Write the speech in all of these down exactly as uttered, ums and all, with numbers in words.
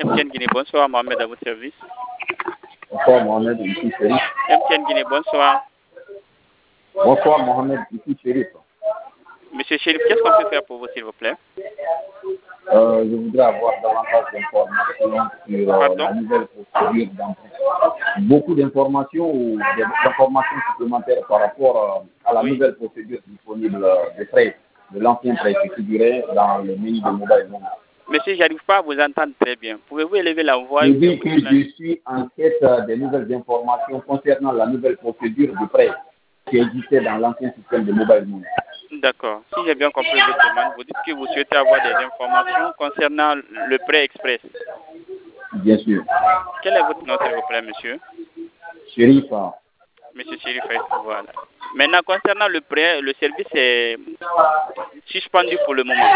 M T N Guinée, bonsoir, Mohamed à votre service. Bonsoir Mohamed, ici Chérif. M T N Guinée, bonsoir. Bonsoir Mohamed, ici Chérif. Monsieur Chérif, qu'est-ce qu'on peut faire pour vous, s'il vous plaît? Euh, je voudrais avoir davantage d'informations sur euh, la nouvelle procédure d'emprunt. Beaucoup d'informations ou des informations supplémentaires par rapport euh, à la Oui. nouvelle procédure disponible euh, de prêt, de l'ancien prêt qui figurait dans le menu de mobile money. Monsieur, j'arrive pas à vous entendre très bien. Pouvez-vous élever la voix? Je dis que je suis en quête euh, des nouvelles informations concernant la nouvelle procédure de prêt qui existait dans l'ancien système de mobile money. D'accord. Si j'ai bien compris votre demande, vous dites que vous souhaitez avoir des informations concernant le prêt express. Bien sûr. Quel est votre nom, s'il vous plaît, monsieur? Chérif. Monsieur Chérif, voilà. Maintenant, concernant le prêt, le service est suspendu pour le moment.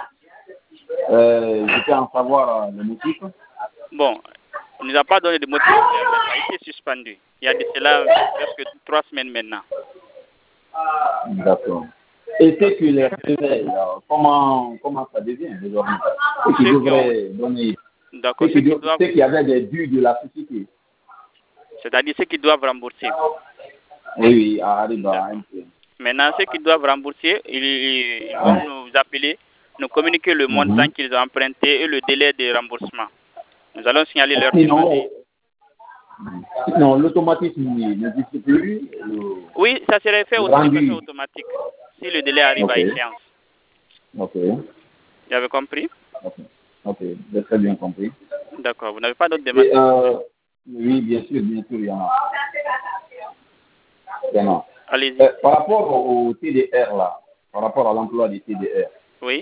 Euh, je peux en savoir euh, le motif. Bon, on ne nous a pas donné de motif, mais ça a été suspendu. Il y a de cela presque trois semaines maintenant. D'accord. Et c'est que les réveils, comment, comment ça devient désormais? Ce qui devrait donner. D'accord. Ce qui doivent... qu'il y avait des dus de la société. C'est-à-dire ceux qui doivent rembourser. Oui, oui, à Ariba. Maintenant, ceux qui doivent rembourser, ils, ils vont nous appeler, nous communiquer le montant mm-hmm. qu'ils ont emprunté et le délai de remboursement. Nous allons signaler leur demande. Non, l'automatisme n'existe plus. Le... Oui, ça serait fait aussi de façon automatique, si le délai arrive okay. à échéance. Ok. Vous avez compris? Ok, ok, j'ai très bien compris. D'accord, vous n'avez pas d'autres demandes? Euh, oui, bien sûr, bien sûr, il y en a. Il y en a. Allez-y. Euh, par rapport au T D R, là, par rapport à l'emploi du T D R, oui.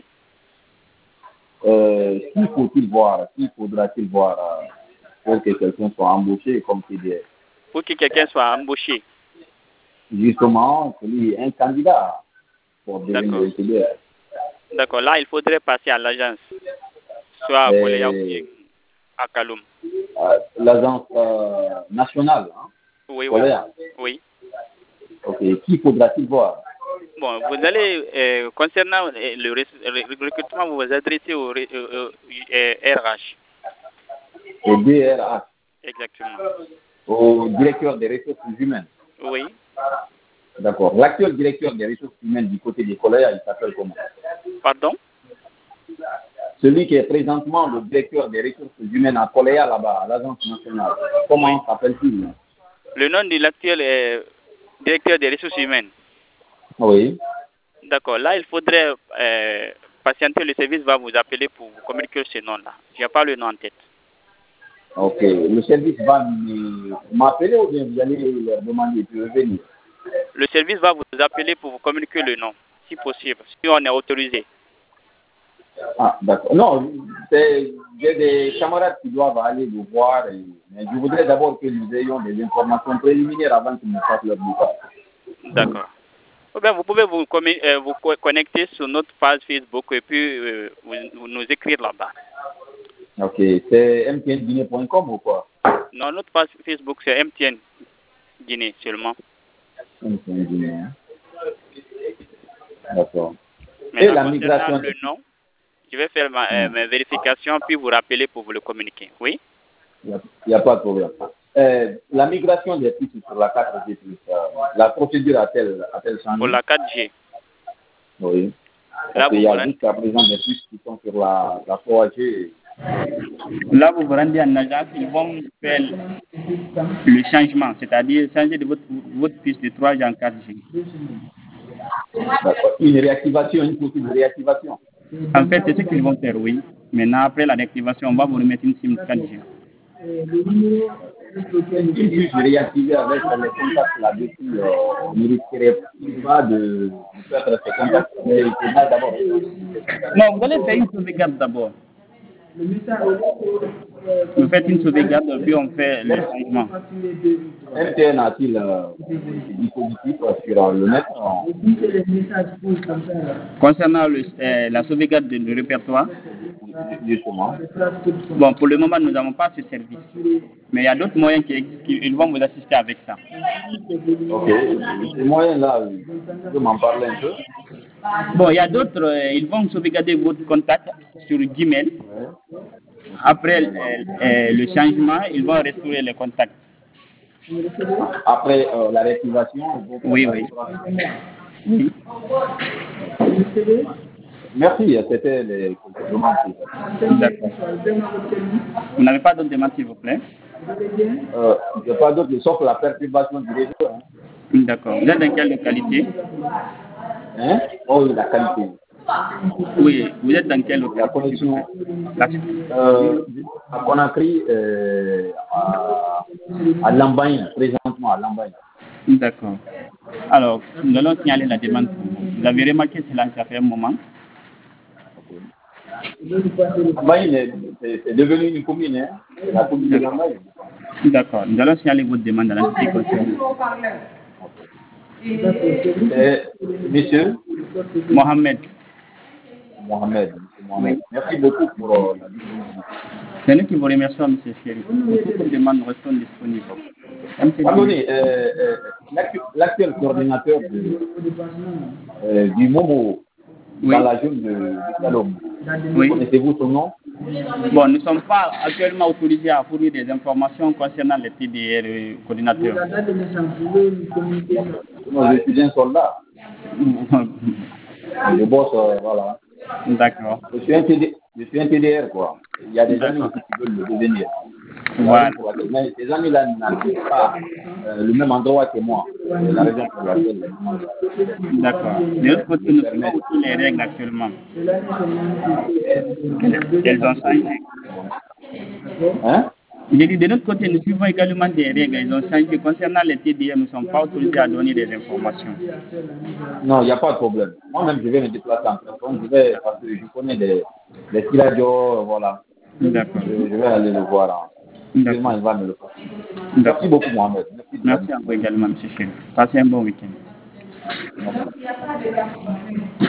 Euh, qui faut-il voir, qui faudra-t-il voir euh, pour que quelqu'un soit embauché comme T D R? Pour que quelqu'un soit embauché? Justement, celui un candidat pour devenir T D R. D'accord, là, il faudrait passer à l'agence, soit à Koleya ou à Kaloum. Euh, l'agence euh, nationale, hein? Oui, Koleya. oui. Ok, qui faudra-t-il voir? Bon, vous allez, euh, concernant le, le recrutement, vous vous adressez au, au, au, au R H. Au D R H. Exactement. Au directeur des ressources humaines. Oui. D'accord. L'actuel directeur des ressources humaines du côté des Koleya, il s'appelle comment? Pardon? Celui qui est présentement le directeur des ressources humaines à Koleya, là-bas, à l'agence nationale. Comment oui. s'appelle-t-il? Le nom de l'actuel euh, directeur des ressources humaines. Oui. D'accord. Là, il faudrait euh, patienter. Le service va vous appeler pour vous communiquer ce nom-là. Je n'ai pas le nom en tête. Ok. Le service va m'appeler ou bien vous allez leur demander de venir? Le service va vous appeler pour vous communiquer le nom, si possible, si on est autorisé. Ah, d'accord. Non, j'ai des camarades qui doivent aller le voir, et, mais je voudrais d'abord que nous ayons des informations préliminaires avant qu'ils nous fassent leur message. D'accord. Ou bien vous pouvez vous, euh, vous connecter sur notre page Facebook et puis euh, vous, vous nous écrire là-bas. Ok. C'est m t n guinée point com ou quoi? Non, notre page Facebook, c'est M T N Guinée seulement. M T N Guinée, hein? D'accord. Et la migration le nom, je vais faire ma, euh, ma vérification puis vous rappeler pour vous le communiquer. Oui? Il n'y a, a pas de problème. Euh, la migration des puces sur la quatre G plus, euh, la procédure a-t-elle a-t-elle changé? Pour la quatre G. Oui. Là, Parce qu'il y a jusqu'à présent des puces qui sont sur la, la trois G. Là, vous vous rendez en agence, ils vont faire le changement, c'est-à-dire changer de votre, votre puce de trois G en quatre G. Une réactivation, une possible réactivation. En fait, c'est ce qu'ils vont faire, oui. Maintenant, après la réactivation, on va vous remettre une SIM quatre G. Une puce réactivée avec les contacts là-dessus, euh, on ne risquerait pas de, de perdre ces contacts. Mais il faudra d'abord. Non, vous allez faire une sauvegarde d'abord. Vous faites une sauvegarde, puis on fait le changement. M T N a-t-il euh, des dispositifs sur le net? Concernant le, euh, la sauvegarde de, de répertoire, justement. Bon, pour le moment, nous n'avons pas ce service. Mais il y a d'autres moyens qui existent, ils vont vous assister avec ça. Ok. Ces moyens-là, vous pouvez m'en parler un peu? Bon, il y a d'autres, euh, ils vont sauvegarder votre contact sur Gmail. Ouais. Après euh, euh, le changement, ils vont restaurer les contacts. Après euh, la réactivation, oui, oui. oui. Merci, c'était les demandes. D'accord. Vous n'avez pas d'autres demandes, s'il vous plaît? euh, Je n'ai pas d'autres, sauf la perturbation du réseau. Hein. D'accord. Vous êtes dans quelle localité? Hein? Oh, la qualité. Oui, vous êtes dans quelle localité? La connexion. Euh, à Conakry, euh, à, à Lambagne, présentement à Lambagne. D'accord. Alors, nous allons signaler la demande pour vous. Vous avez remarqué cela, ça fait un moment. Lambagne, c'est devenu une commune, hein? La commune de Lambagne. D'accord. Nous allons signaler votre demande à l'entité concernée. Monsieur Mohamed. Mohamed. Mohamed. Merci beaucoup pour euh, la disponibilité. C'est nous qui vous remercions, M. Chéri. Pour toutes les demandes, nous restons disponibles. Pardonnez, euh, euh, l'actuel coordinateur de, euh, du Momo oui. dans la zone de, de Salom, oui. Connaissez-vous son nom? Bon, nous ne sommes pas actuellement autorisés à fournir des informations concernant les T D R et coordinateurs. Non, je suis un soldat. Le boss, euh, voilà. D'accord. Je suis un T D, je suis un T D R, quoi. Il y a des amis aussi qui veulent le devenir. Voilà. Mais ces amis-là n'habitent pas euh, le même endroit que moi. C'est la raison pour laquelle. D'accord. De l'autre côté, nous suivons aussi les règles actuellement. Elles ont changé. Hein? J'ai dit de notre côté, nous suivons également des règles. Ils ont changé. Concernant les T D R, nous ne sommes pas autorisés à donner des informations. Non, il n'y a pas de problème. Moi-même, je vais me déplacer en personne. Je vais, parce que je connais des, des tiradios, voilà. D'accord. Je, je vais aller le voir. Vraiment, il va me le faire. Merci beaucoup, Mohamed. Merci, Merci à vous également, M. Chérif. Passez un bon week-end.